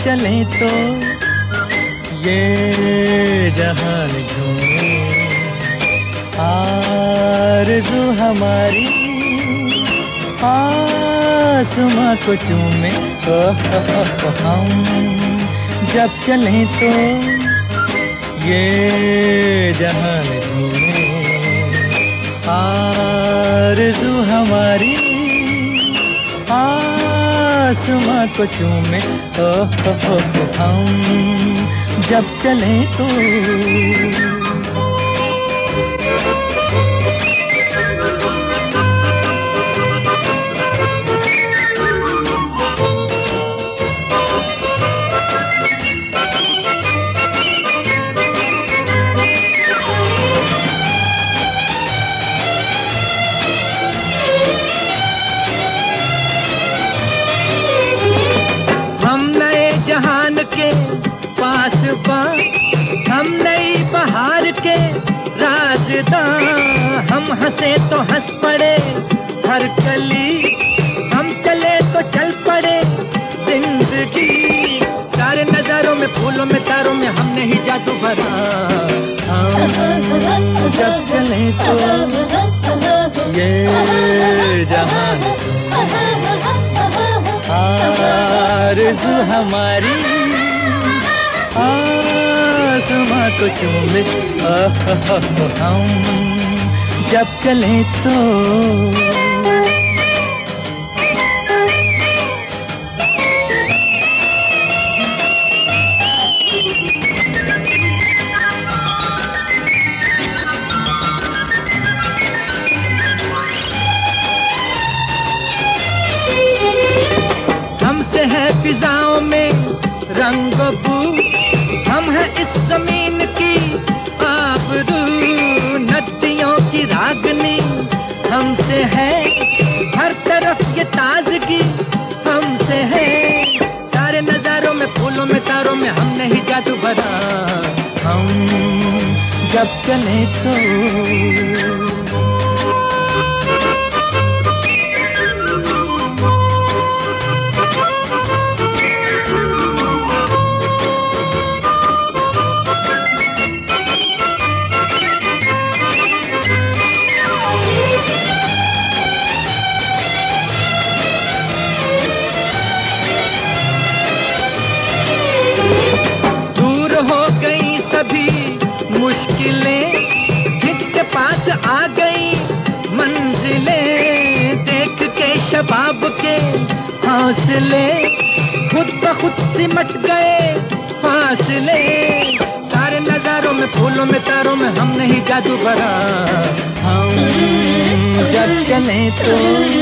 चलें तो ये जहान झूमे, आरज़ू हमारी आसमां को चूमे। हम जब चलें तो ये जहान झूमे, आरज़ू हमारी आसमां को चूमे। हम जब चलें तो जहान के पास पास, हम नई बहार के राजदां। हम हंसे तो हंस पड़े हर कली, हम चले तो चल पड़े जिंदगी। सारे नजारों में, फूलों में, तारों में हमने ही जादू भरा। हम जब चले तो ये जहान आरज़ू हमारी आसमां को चूमे। हम जब चलें तो हमसे है फिजाओं में रंग बू, हम हैं इस जमीन की आबरू। नदियों की रागनी हमसे है, हर तरफ ये ताजगी हमसे है। सारे नजारों में, फूलों में, तारों में हमने ही जादू भरा। हम जब चले तो सभी मुश्किलें खिंच के पास आ गई मंजिलें। देख के शबाब के हौसले खुद ब खुद सिमट गए फासले। सारे नजारों में, फूलों में, तारों में हमने ही जादू भरा। हम जब चलें तो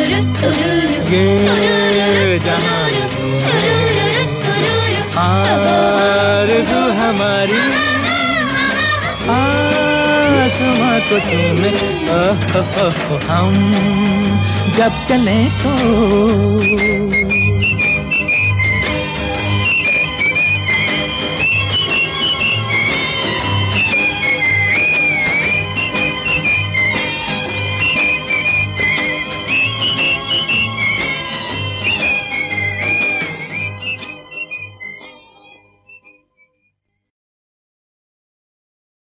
ये जहान आरज़ू हमारी आसमां को चूमे। हम जब चलें तो